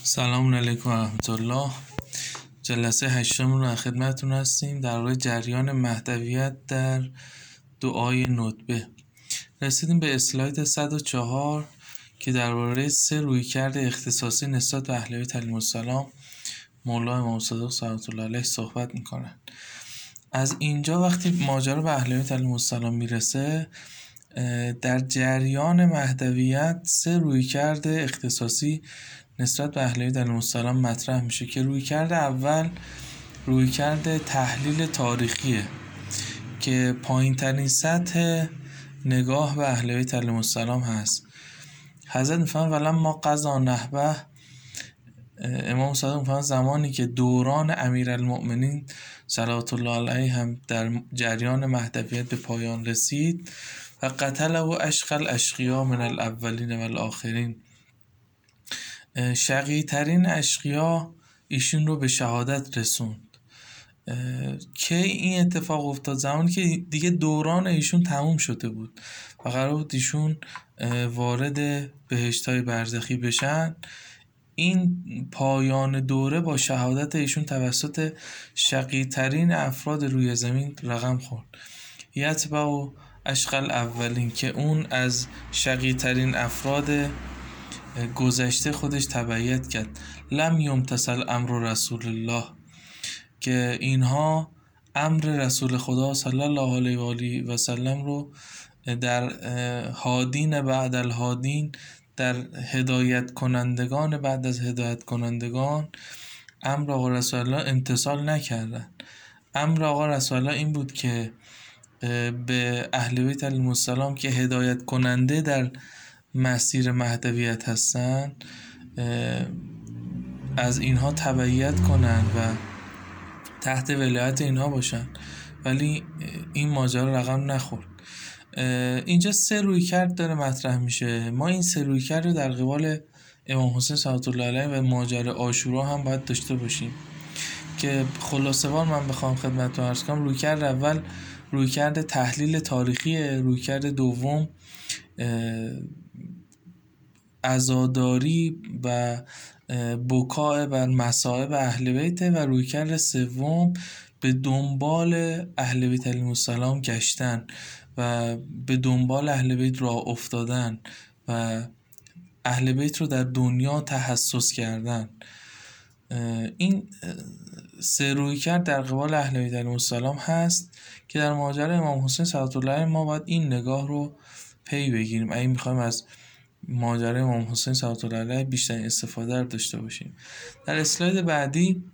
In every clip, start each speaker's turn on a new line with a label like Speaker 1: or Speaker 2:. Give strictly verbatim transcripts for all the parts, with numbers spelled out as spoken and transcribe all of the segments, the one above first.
Speaker 1: سلام علیکم و رحمت الله. جلسه هشتم رو خدمتتون هستیم در مورد جریان مهدویت در دعای ندبه. رسیدیم به اسلاید صد و چهار که درباره سه رویکرد اختصاصی نسبت به اهل بیت علیهم السلام مولا امام صادق صلوات الله علیه صحبت میکنن. از اینجا وقتی ماجرا به اهل بیت علیهم السلام میرسه، در جریان مهدویت سه رویکرد اختصاصی نسبت به اهل بیت علیهم السلام مطرح میشه که رویکرد اول رویکرد تحلیل تاریخیه که پایین ترین سطح نگاه به اهل بیت علیهم السلام هست. حضرت میفهمن ولما قضا نحبه، امام صادق میفهمن زمانی که دوران امیرالمؤمنین صلوات الله علیه هم در جریان مهدویت به پایان رسید و قتل و اشقى الاشقیا من الاولین و الاخرین، شقی ترین اشقیا ایشون رو به شهادت رسوند. که این اتفاق افتاد زمانی که دیگه دوران ایشون تموم شده بود و قرار بود ایشون وارد بهشت‌های برزخی بشن. این پایان دوره با شهادت ایشون توسط شقی ترین افراد روی زمین رقم خورد. یتبع و اشقى الاولین، که اون از شقی ترین افراد گذشته خودش تبعیت کرد. لم یمتثل امر رسول الله، که اینها امر رسول خدا صلی الله علیه و آله و سلم رو در هادین بعد الهادین، در هدایت کنندگان بعد از هدایت کنندگان، امر آقا رسول الله امتثال نکردن. امر آقا رسول الله این بود که به اهل بیت علیهم السلام که هدایت کننده در مسیر مهدویت هستن از اینها تبعیت کنن و تحت ولایت اینها باشن، ولی این ماجرا رقم نخورد. اینجا سه رویکرد داره مطرح میشه. ما این سه رویکرد رو در قبال امام حسین صلوات الله علیه و ماجرا عاشورا هم باید داشته باشیم که خلاصه وار من بخوام خدمتتون عرض کنم. رویکرد اول رویکرد تحلیل تاریخی، رویکرد دوم عزاداری و بکاء بر مصائب اهل بیت و رویکرد سوم به دنبال اهل بیت علیهم السلام گشتن و به دنبال اهل بیت راه افتادن و اهل بیت رو در دنیا تحسس کردن. این سه رویکرد در قبال اهل بیت علیهم السلام هست که در ماجرای امام حسین صلوات الله علیه ما باید این نگاه رو پی بگیریم اگه میخوایم از ماجرای امام حسین صلوات الله علیه بیشتر استفاده رو داشته باشیم. در اسلاید بعدی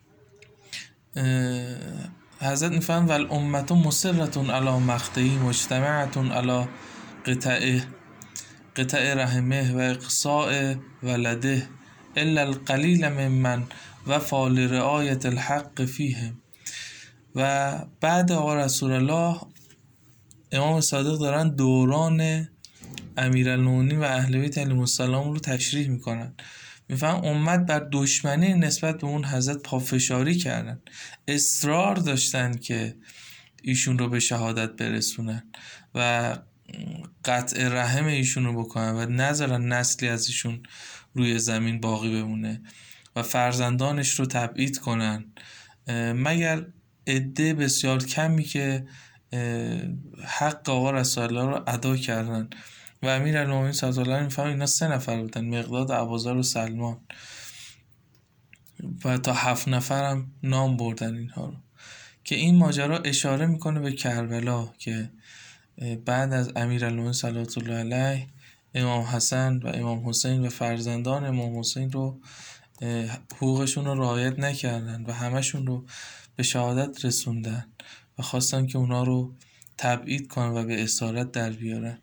Speaker 1: حضرت میفرمایند والامة مصرة علی مقته مجتمعة علی قطع قطع رحمه و اقصاء ولده الا القلیل ممن وفى لرعایة الحق فیهم. و بعد آقا رسول الله امام صادق دارن دوران امیرالمؤمنین و اهل بیت علیهم السلام رو تشریح میکنن. میفهم امت بر دشمنی نسبت به اون حضرت پافشاری کردن، اصرار داشتن که ایشون رو به شهادت برسونن و قطع رحم ایشون رو بکنن و نذارن نسلی از ایشون روی زمین باقی بمونه و فرزندانش رو تبعید کنن، مگر عده بسیار کمی که حق آقا رسول الله رو ادا کردن. و امیرالمؤمنین صلی الله علیه و آله اینا سه نفر بودن، مقداد، ابوذر و سلمان، و تا هفت نفر هم نام بردن اینها رو، که این ماجرا اشاره میکنه به کربلا که بعد از امیرالمؤمنین صلوات الله علیه امام حسن و امام حسین و فرزندان امام حسین رو حقوقشون رو رعایت نکردن و همشون رو به شهادت رسوندن و خواستن که اونا رو تبعید کنن و به اسارت در بیارن.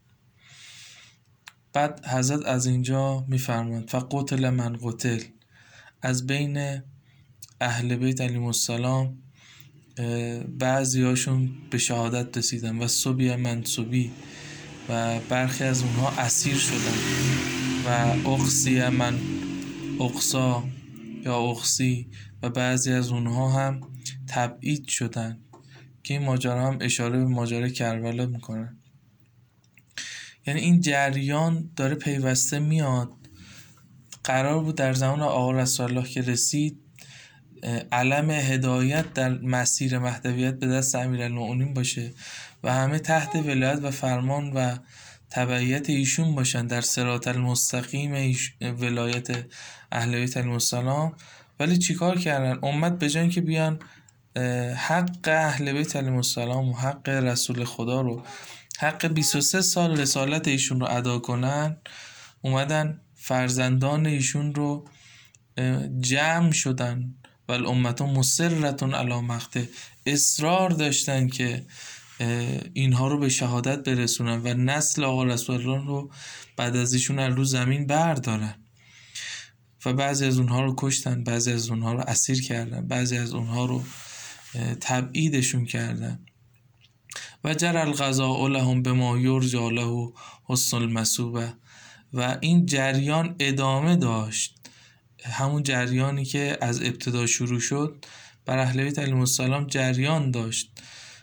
Speaker 1: بعد حضرت از اینجا میفرماند فقتل من قتل، از بین اهل بیت علیهم السلام بعضی هاشون به شهادت رسیدن و صبی من صبی، و برخی از اونها اسیر شدن و اقصی من اقصا یا اقصی، و بعضی از اونها هم تبعید شدن، که این ماجرا هم اشاره به ماجرای کربلا میکنن. یعنی این جریان داره پیوسته میاد قرار بود در زمان آقا رسول الله که رسید علم هدایت در مسیر مهدویت به دست امیرالمؤمنین باشه و همه تحت ولایت و فرمان و تبعیت ایشون باشن در صراط المستقیم ولایت اهل بیت علیهم السلام. ولی چیکار کردن؟ امت به جای اینکه بیان حق اهل بیت علیهم السلام و حق رسول خدا رو، حق بیست و سه سال رسالت ایشون رو ادا کنن، اومدن فرزندان ایشون رو جمع شدن و الامت مصرتون علی مقته، اصرار داشتن که اینها رو به شهادت برسونن و نسل آقا رسول الله رو بعد از ایشون از رو زمین بردارن و بعضی از اونها رو کشتن، بعضی از اونها رو اسیر کردن، بعضی از اونها رو تبعیدشون کردن. و جر القضاء لهم بما یرجی له حسن المثوبه. و این جریان ادامه داشت، همون جریانی که از ابتدا شروع شد بر اهل بیت علیهم السلام جریان داشت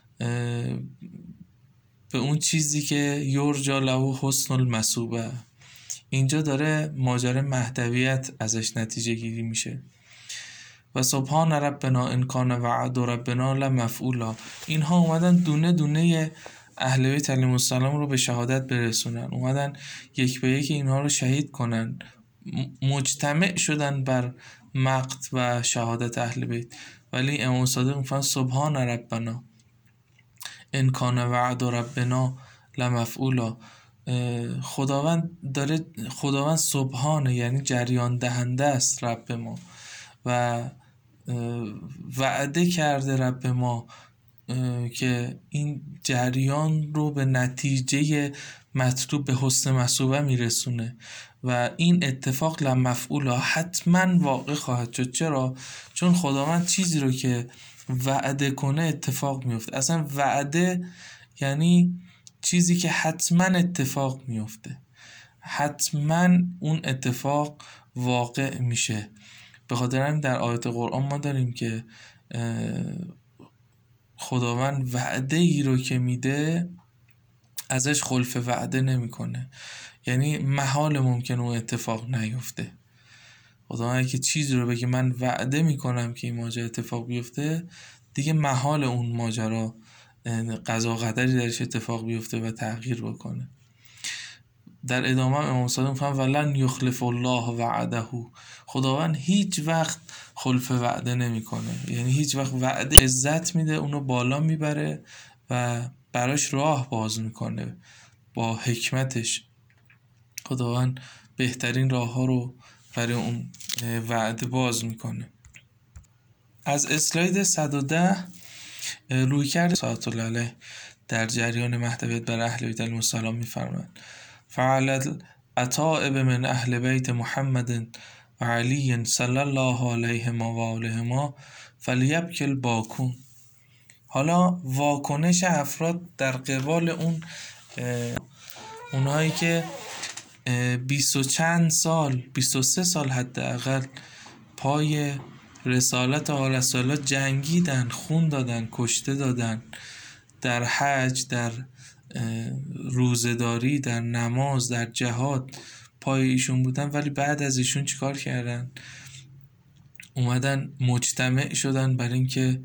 Speaker 1: به اون چیزی که یرجی له حسن المثوبه. اینجا داره ماجرای مهدویت ازش نتیجه گیری میشه. و سبحان ربنا ان کان وعد ربنا لمفعولا. اینها اومدن دونه دونه اهل بیت علیهم السلام رو به شهادت برسونن، اومدن یک به یک اینها رو شهید کنن، مجتمع شدن بر مقت و شهادت اهل بیت. ولی امام صادق میفرماید سبحان ربنا ان کان وعد ربنا لمفعولا. خداوند داره، خداوند سبحانه یعنی جریان دهنده است رب ما و وعده کرده رب ما که این جریان رو به نتیجه مطلوب به حسن مثوبه میرسونه و این اتفاق لمفعولا حتما واقع خواهد شد. چرا؟ چون خداوند چیزی رو که وعده کنه اتفاق میفته. اصلا وعده یعنی چیزی که حتما اتفاق میفته، حتما اون اتفاق واقع میشه. به خاطر همین در آیات قرآن ما داریم که خداوند وعده ای رو که میده ازش خلف وعده نمیکنه، یعنی محال ممکن اون اتفاق نیفته. خداوند که چیزی رو بگه من وعده میکنم که این ماجرا اتفاق بیفته، دیگه محال اون ماجرا قضا و قدری درش اتفاق بیفته و تغییر بکنه. در ادامه امام صادق میفرماید ولن یخلف الله وعده. خداوند هیچ وقت خلف وعده نمیکنه، یعنی هیچ وقت وعده عزت میده، اونو بالا میبره و براش راه باز میکنه با حکمتش. خداوند بهترین راه ها رو برای اون وعده باز میکنه. از اسلاید صد و ده روی کرده صلوات الله علیه در جریان مهدویت بر اهل بیت علیهم السلام میفرماید فعلت اتائب من اهل بیت محمد و علی صلی الله علیهما و آلهما فلیبکی الباکون. حالا واکنش افراد در قبال اون اونهایی که بیست و چند سال، بیست و سه سال حداقل پای رسالت آقا رسول الله جنگیدن، خون دادن، کشته دادن، در حج، در روزه‌داری، در نماز، در جهاد پای ایشون بودن، ولی بعد از ایشون چیکار کردن؟ اومدن مجتمع شدن برای اینکه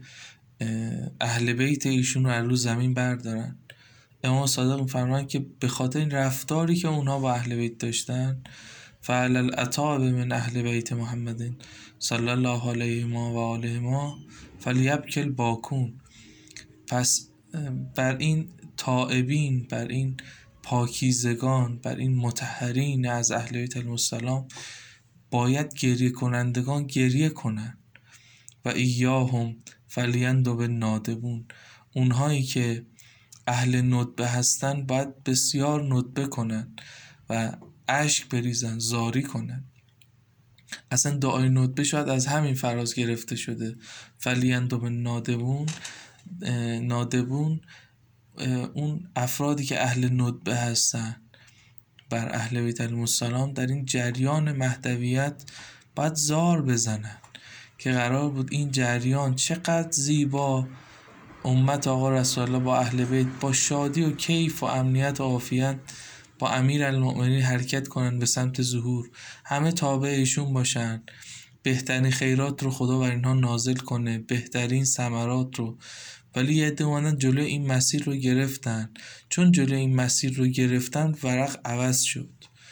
Speaker 1: اهل بیت ایشون رو از رو زمین بردارن. امام صادق می‌فرمایند که به خاطر این رفتاری که اونها با اهل بیت داشتن فعل الاتاب من اهل بیت محمد صلی الله علیه و آله ما فلیبکی الباکون. پس بر این تائبین، بر این پاکیزگان، بر این مطهرین از اهل بیت علیهم السلام باید گریه کنندگان گریه کنن. و ایاهم فلیندب النادبون. اونهایی که اهل ندبه هستن باید بسیار ندبه کنن و اشک بریزن، زاری کنن. اصلا دعای ندبه شاید از همین فراز گرفته شده. فلیندب النادبون، نادبون اون افرادی که اهل ندبه هستن بر اهل بیت علیهم السلام در این جریان مهدویت باید زار بزنن که قرار بود این جریان چقدر زیبا امت آقا رسول الله با اهل بیت با شادی و کیف و امنیت و عافیت با امیرالمؤمنین حرکت کنن به سمت ظهور، همه تابع ایشون باشن، بهترین خیرات رو خدا بر اینها نازل کنه، بهترین ثمرات رو. ولی یه عده اومدن جلوی این مسیر رو گرفتن، چون جلوی این مسیر رو گرفتن ورق عوض شد،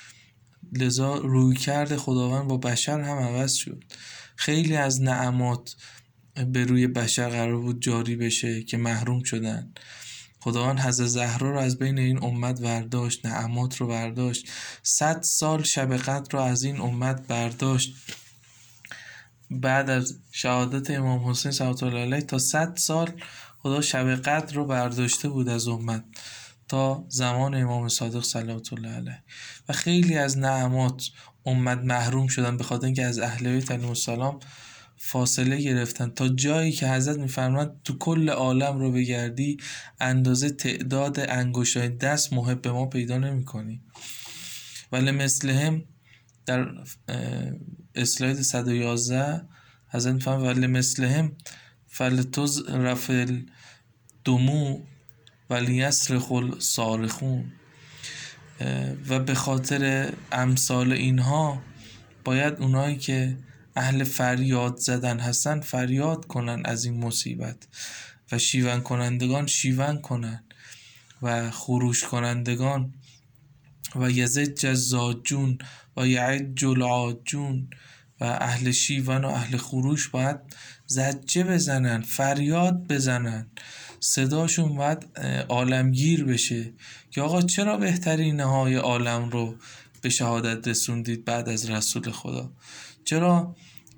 Speaker 1: لذا روی کرد خداوند با بشر هم عوض شد. خیلی از نعمات به روی بشر قرار بود جاری بشه که محروم شدن. خداوند حضرت زهرا رو از بین این امت برداشت، نعمات رو برداشت، صد سال شب قدر رو از این امت برداشت. بعد از شهادت امام حسین صلوات الله علیه تا صد سال خدا شب قدر رو برداشته بود از امت تا زمان امام صادق صلوات الله علیه. و خیلی از نعمات امت محروم شدن به خاطر اینکه از اهل بیت علیهم السلام فاصله گرفتن، تا جایی که حضرت میفرماد تو کل عالم رو بگردی اندازه تعداد انگشتای دست محب ما پیدا نمی کنی. ولی مثلهم در اسلاید صد و یازده حضرت میفرماد ولی مثلهم فلتوز رفل دمو ولی یصرخ الصارخون. و به خاطر امثال اینها باید اونایی که اهل فریاد زدن هستن فریاد کنن از این مصیبت، و شیون کنندگان شیون کنن، و خروش کنندگان و یزج الزاجون و یعج العاجون و اهل شیون و اهل خروش باید زجه بزنن، فریاد بزنن، صداشون باید عالمگیر بشه که آقا چرا بهترین های عالم رو به شهادت رسوندید بعد از رسول خدا؟ چرا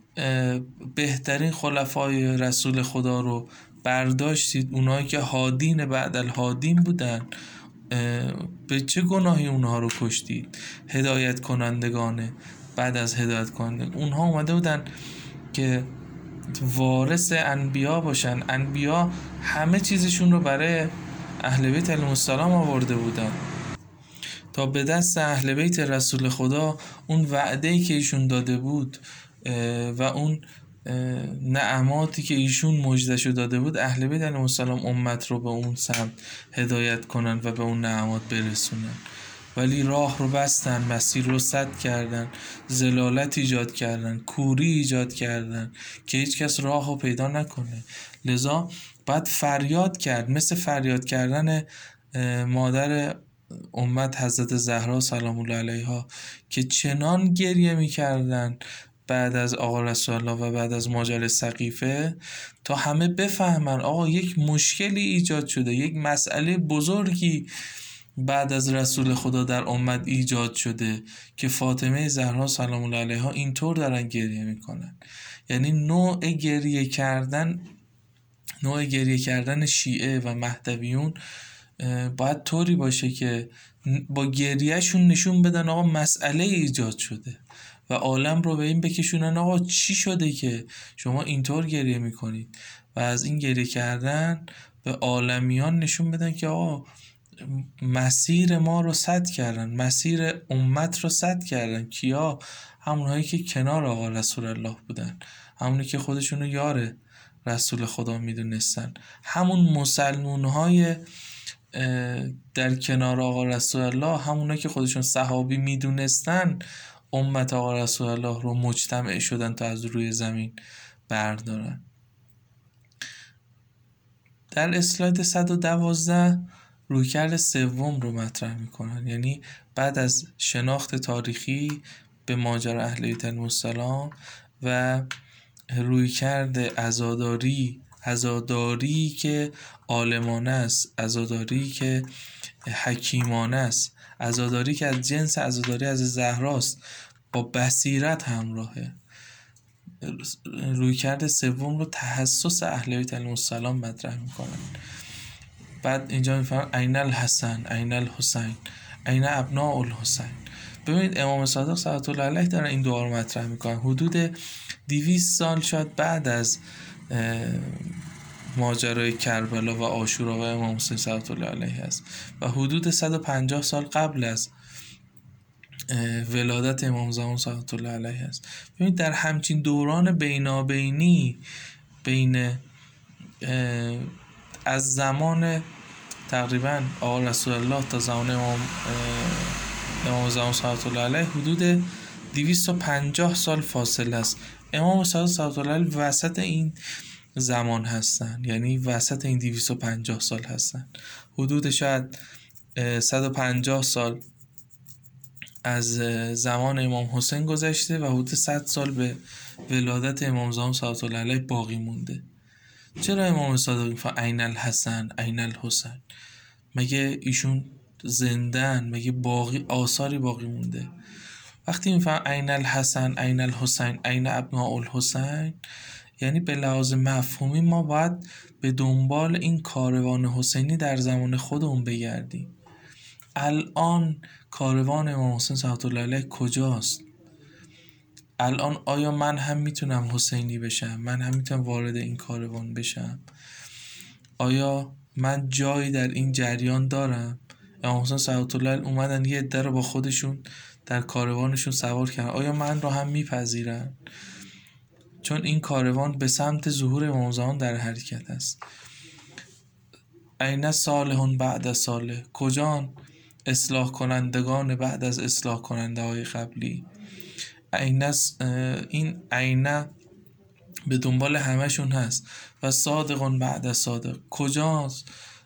Speaker 1: بهترین خلفای رسول خدا رو برداشتید؟ اونایی که هادین بعد الهادین بودن، به چه گناهی اونها رو کشتید؟ هدایت کنندگانه بعد از هدایت کنندگان اونها اومده بودن که وارث انبیا باشن. انبیا همه چیزشون رو برای اهل بیت علیهم السلام آورده بودن تا به دست اهل بیت رسول خدا اون وعده‌ای که ایشون داده بود و اون نعماتی که ایشون مژده‌شو داده بود، اهل بیت علیهم السلام امت رو به اون سمت هدایت کنن و به اون نعمات برسونن. ولی راه رو بستن، مسیر رو سد کردن، ضلالت ایجاد کردن، کوری ایجاد کردن که هیچ کس راه رو پیدا نکنه. لذا باید فریاد کرد، مثل فریاد کردن مادر امت حضرت زهرا سلام الله علیها که چنان گریه می‌کردن بعد از آقا رسول الله و بعد از ماجرای سقیفه تا همه بفهمن آقا یک مشکلی ایجاد شده، یک مسئله بزرگی بعد از رسول خدا در امت ایجاد شده که فاطمه زهرا سلام الله علیها اینطور دارن گریه میکنن. یعنی نوع گریه کردن نوع گریه کردن شیعه و مهدویون باید طوری باشه که با گریهشون نشون بدن آقا مسئله ایجاد شده و عالم رو به این بکشونن آقا چی شده که شما اینطور گریه میکنید، و از این گریه کردن به عالمیان نشون بدن که آقا مسیر ما رو سد کردن، مسیر امت رو سد کردن. کیا؟ همونهایی که کنار آقا رسول الله بودن، همونی که خودشونو یار رسول خدا میدونستن، همون مسلمون های در کنار آقا رسول الله، همونایی که خودشون صحابی میدونستن امت آقا رسول الله رو مجتمع شدن تا از روی زمین بردارن. در اسلاید صد و دوازده رویکرد سوم رو مطرح میکنن، یعنی بعد از شناخت تاریخی به ماجرا اهل بیت علیهم السلام و رویکرد عزاداری عزاداری که عالمانه است، عزاداری که حکیمانه است، عزاداری که از جنس عزاداری از زهراست، با بصیرت همراهه. رویکرد سوم رو تحسس اهل بیت علیهم السلام مطرح میکنن. بعد اینجا میفهمن عین الحسن، عین الحسین، عین ابناء الحسین. ببینید امام صادق صلوات الله علیه دارن این دعا رو مطرح میکنن. حدود دویست سال شاید بعد از ماجرای کربلا و عاشورا و امام حسین صلوات الله علیه است و حدود صد و پنجاه سال قبل از ولادت امام زمان صلوات الله علیه است. ببینید در همچین دوران بینابینی بین از زمان تقریبا آقا رسول الله تا زمان امام امام زمان صلوات الله علیه حدود دویست و پنجاه سال فاصله است. امام صادق صلوات الله علیه وسط این زمان هستن، یعنی وسط این دویست و پنجاه سال هستن. حدود شاید صد و پنجاه سال از زمان امام حسین گذشته و حدود صد سال به ولادت امام زمان صلوات الله علیه باقی مونده. چرا امام صادق میفرماید عین الحسن عین الحسین؟ مگه ایشون زندن؟ مگه باقی آثاری باقی مونده؟ وقتی میفرماید عین الحسن عین الحسین عین ابناء الحسین، یعنی به لحاظ مفهومی ما باید به دنبال این کاروان حسینی در زمان خودمون بگردیم. الان کاروان امام حسین صلوات الله علیه کجاست؟ الان آیا من هم میتونم حسینی بشم؟ من هم میتونم وارد این کاروان بشم؟ آیا من جایی در این جریان دارم؟ امام حسین صلوات الله علیه اومدن یه عده رو با خودشون در کاروانشون سوار کردن، آیا من رو هم میپذیرن؟ چون این کاروان به سمت ظهور امام زمان در حرکت است. عین صالحون بعد صالح، کجان اصلاح کنندگان بعد از اصلاح کننده های قبلی؟ عین این عین به دنبال همشون هست. و صادقون بعد از صادق، کجاست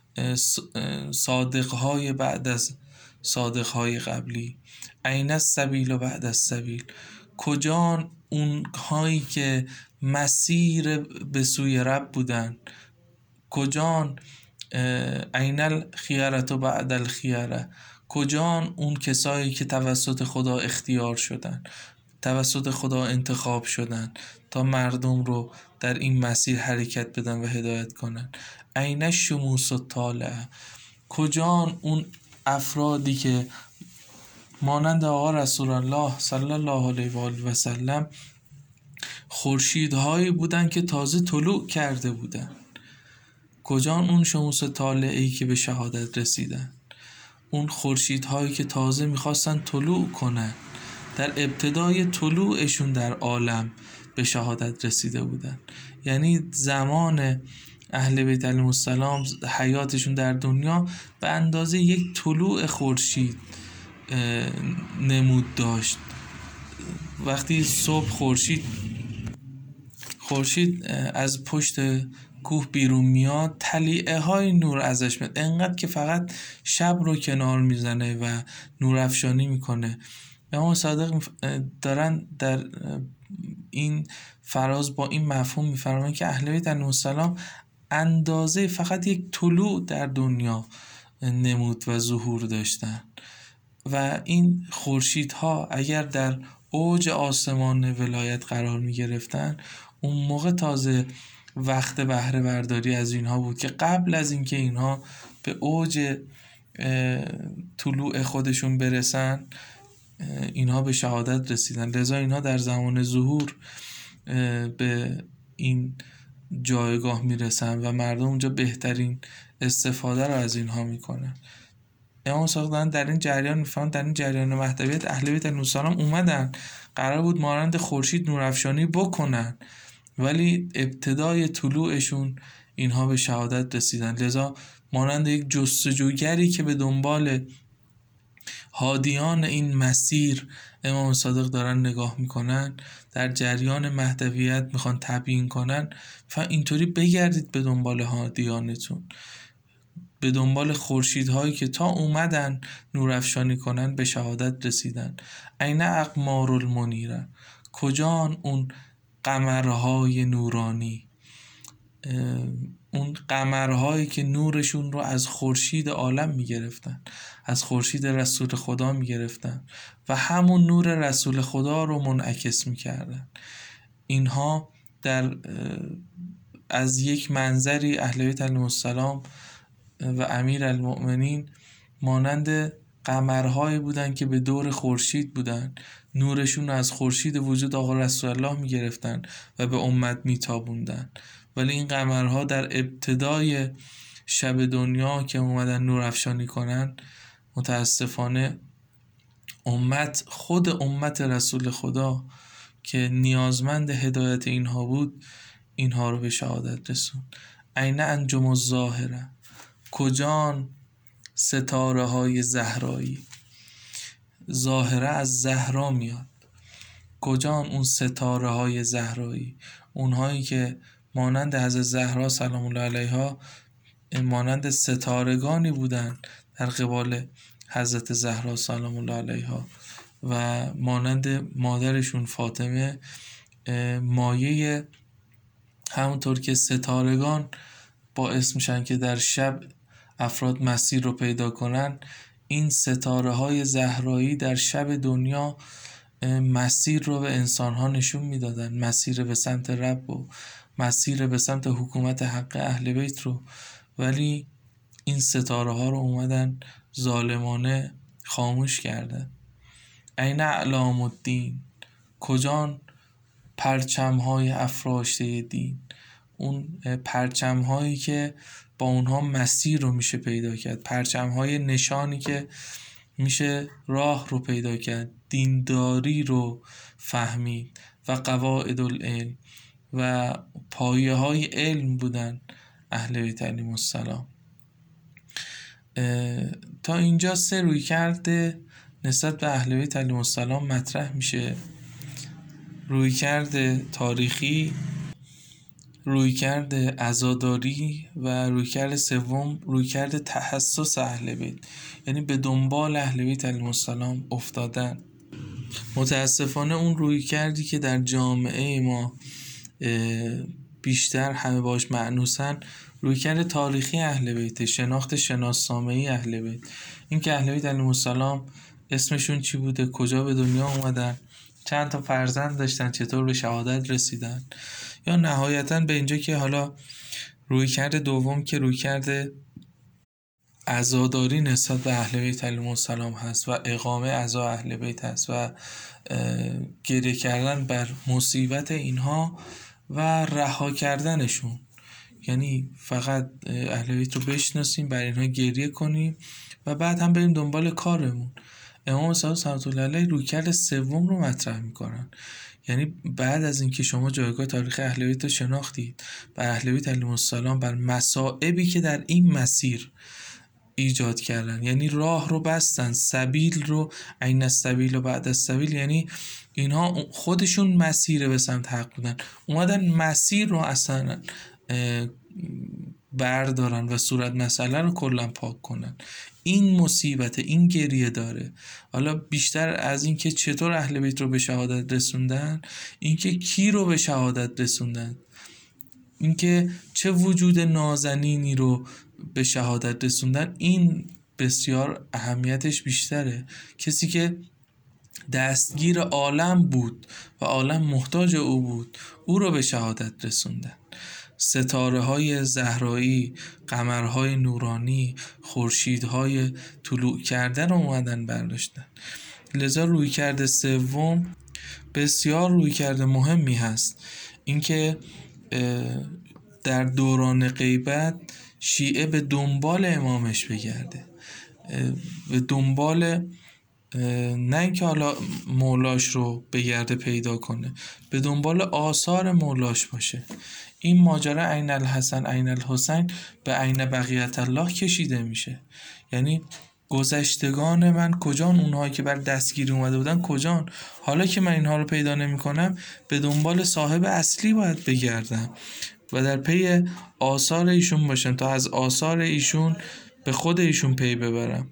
Speaker 1: صادق های بعد از صادق های قبلی؟ عین السبیل بعد از سبیل، کجان اون هایی که مسیر به سوی رب بودن؟ کجان عین الخیرة بعد الخیرة، کجان اون کسایی که توسط خدا اختیار شدن، توسط خدا انتخاب شدن تا مردم رو در این مسیر حرکت بدن و هدایت کنن؟ عین الشموس الطالعة، کجان اون افرادی که مانند آقا رسول الله صلی الله علیه و آله و سلم خورشیدهایی بودن که تازه طلوع کرده بودن؟ کجان اون شموس طالعی که به شهادت رسیدن؟ اون خورشیدهایی که تازه میخواستن طلوع کنن، در ابتدای طلوعشون در عالم به شهادت رسیده بودن. یعنی زمان اهل بیت علیهم السلام حیاتشون در دنیا به اندازه یک طلوع خورشید نمود داشت. وقتی صبح خورشید خورشید از پشت کوه بیرون میاد، طلیعه های نور ازش میاد، انقدر که فقط شب رو کنار میزنه و نور افشانی میکنه. امام صادق دارن در این فراز با این مفهوم میفرمایند که اهل بیت علیهم السلام اندازه فقط یک طلوع در دنیا نمود و ظهور داشتن و این خورشیدها اگر در اوج آسمان ولایت قرار می گرفتن، اون موقع تازه وقت بهره برداری از اینها بود که قبل از اینکه اینها به اوج طلوع خودشون برسن اینها به شهادت رسیدن. لذا اینها در زمان ظهور به این جایگاه میرسن و مردم اونجا بهترین استفاده رو از اینها میکنن. امام صادق در این جریان میفهمن، در این جریان مهدویت اهل بیت علیهم السلام اومدن، قرار بود مانند خورشید نورافشانی بکنن، ولی ابتدای طلوعشون اینها به شهادت رسیدن. لذا مانند یک جستجوگری که به دنبال هادیان این مسیر امام صادق دارن نگاه میکنن، در جریان مهدویت میخوان تبیین کنن، اینطوری بگردید به دنبال هادیانتون، به دنبال خورشیدهایی که تا اومدن نورافشانی کنن به شهادت رسیدن. عین اقمار المنیره، کجان اون قمرهای نورانی، اون قمرهایی که نورشون رو از خورشید عالم میگرفتن، از خورشید رسول خدا میگرفتن و همون نور رسول خدا رو منعکس میکردن. اینها در از یک منظری اهل بیت علیهم السلام و امیر المؤمنین مانند قمرهایی بودن که به دور خورشید بودن، نورشون از خورشید وجود آقا رسول الله میگرفتن و به امت میتابوندن. ولی این قمرها در ابتدای شب دنیا که اومدن نور افشانی کنن، متاسفانه امت خود امت رسول خدا که نیازمند هدایت اینها بود اینها رو به شهادت رسون. عین انجم الظاهره، کجان ستاره های زهرایی، ظاهره از زهرا میاد. کجان اون ستاره های زهرایی، اونهایی که مانند حضرت زهرا سلام الله علیها مانند ستارگانی بودن در قبال حضرت زهرا سلام الله علیها و مانند مادرشون فاطمه مایه، همونطور که ستارگان باعث میشن که در شب افراد مسیر رو پیدا کنن، این ستاره های زهرایی در شب دنیا مسیر رو به انسان ها نشون میدادن، مسیر به سمت رب و مسیر به سمت حکومت حق اهل بیت رو. ولی این ستاره ها رو اومدن ظالمانه خاموش کردن. این اعلام الدین، کجان پرچم های افراشته دین، اون پرچم هایی که با اونها مسیر رو میشه پیدا کرد، پرچم های نشانی که میشه راه رو پیدا کرد، دینداری رو فهمید و قواعد العلم و پایه های علم بودن اهل بیت علیهم السلام. تا اینجا سه روی کرده نسبت به اهل بیت علیهم السلام مطرح میشه: رویکرد تاریخی، رویکرد عزاداری و رویکرد سوم رویکرد تحسس اهل بیت، یعنی به دنبال اهل بیت علیهم السلام افتادن. متاسفانه اون رویکردی که در جامعه ما بیشتر همه باش معنوسن رویکرد تاریخی اهل بیت، شناخت شناسنامه‌ای اهل بیت، این که اهل بیت علیهم السلام اسمشون چی بوده، کجا به دنیا اومدن، چند تا فرزند داشتن، چطور به شهادت رسیدن، یا نهایتاً به اینجا که حالا رویکرد دوم که رویکرد عزاداری نسبت به اهل بیت علیهم السلام هست و اقامه عزا اهل بیت هست و گریه کردن بر مصیبت اینها و رها کردنشون، یعنی فقط اهل بیت رو بشناسیم، بر اینها گریه کنیم و بعد هم بریم دنبال کارمون. امام صادق سلام الله علیه رویکرد سوم رو مطرح میکنن، یعنی بعد از اینکه شما جایگاه تاریخ اهل بیت رو شناختید، بر اهل بیت علیهم السلام، بر مصائبی که در این مسیر ایجاد کردن، یعنی راه رو بستن، سبیل رو، عین السبیل و بعد السبیل، یعنی اینها خودشون مسیر به سمت حق بودن، اومدن مسیر رو اصلا بردارن و صورت مسئله رو کلا پاک کنن. این مصیبت، این گریه داره. حالا بیشتر از این که چطور اهل بیت رو به شهادت رسوندن، این که کی رو به شهادت رسوندن، این که چه وجود نازنینی رو به شهادت رسوندن، این بسیار اهمیتش بیشتره. کسی که دستگیر عالم بود و عالم محتاج او بود، او رو به شهادت رسوندن. ستاره های زهرایی، قمرهای نورانی، خورشیدهای طلوع کرده رو اومدن برداشتن. لذا رویکرد سوم بسیار رویکرد مهمی هست، اینکه در دوران غیبت شیعه به دنبال امامش بگرده، به دنبال، نه اینکه حالا مولاش رو بگرده پیدا کنه، به دنبال آثار مولاش باشه. این ماجرا عین الحسن عین الحسین به عین بقیت الله کشیده میشه، یعنی گذشتگان من کجان، اونهایی که بر دستگیری اومده بودن کجان، حالا که من اینها رو پیدا نمی کنم به دنبال صاحب اصلی باید بگردم و در پی آثار ایشون باشم تا از آثار ایشون به خود ایشون پی ببرم.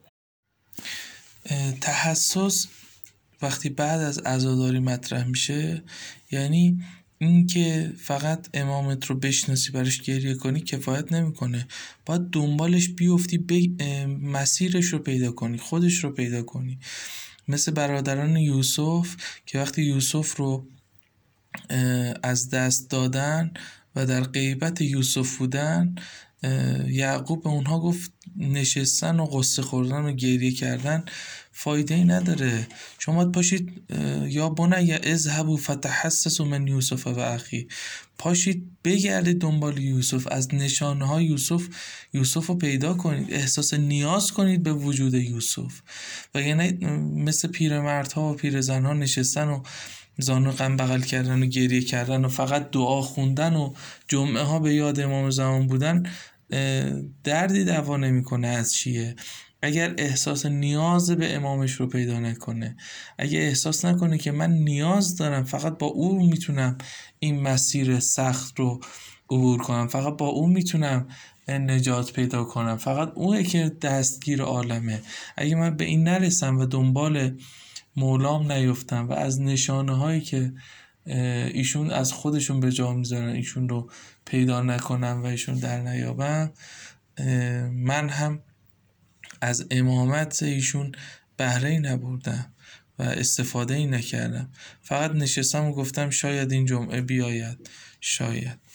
Speaker 1: تحسس وقتی بعد از عزاداری مطرح میشه، یعنی این که فقط امامت رو بشناسی برش گریه کنی کفایت نمیکنه، باید دنبالش بیفتی، ب... مسیرش رو پیدا کنی، خودش رو پیدا کنی. مثل برادران یوسف که وقتی یوسف رو از دست دادن و در غیبت یوسف بودن، یعقوب به اونها گفت نشستن و قصه خوردن و گریه کردن فایده ای نداره، شما باید پاشید یا بنی اذهبوا فتحسسوا من یوسف و اخی، پاشید بگردید دنبال یوسف، از نشانه های یوسف یوسف رو پیدا کنید، احساس نیاز کنید به وجود یوسف. و یعنی مثل پیرمردها و پیرزنها نشستن و زانو غم بغل کردن و گریه کردن و فقط دعا خوندن و جمعه ها به یاد امام زمان بودن، دردی دوا نمیکنه از چیه، اگر احساس نیاز به امامش رو پیدا نکنه، اگه احساس نکنه که من نیاز دارم، فقط با او میتونم این مسیر سخت رو عبور کنم، فقط با او میتونم نجات پیدا کنم، فقط اوه که دستگیر عالمه، اگه من به این نرسم و دنبال مولام نیفتم و از نشانه هایی که ایشون از خودشون به جا میذارن ایشون رو پیدا نکنم و ایشون در نیابم، من هم از امامت ایشون بهره ای نبردم و استفاده ای نکردم. فقط نشستم و گفتم شاید این جمعه بیاید، شاید.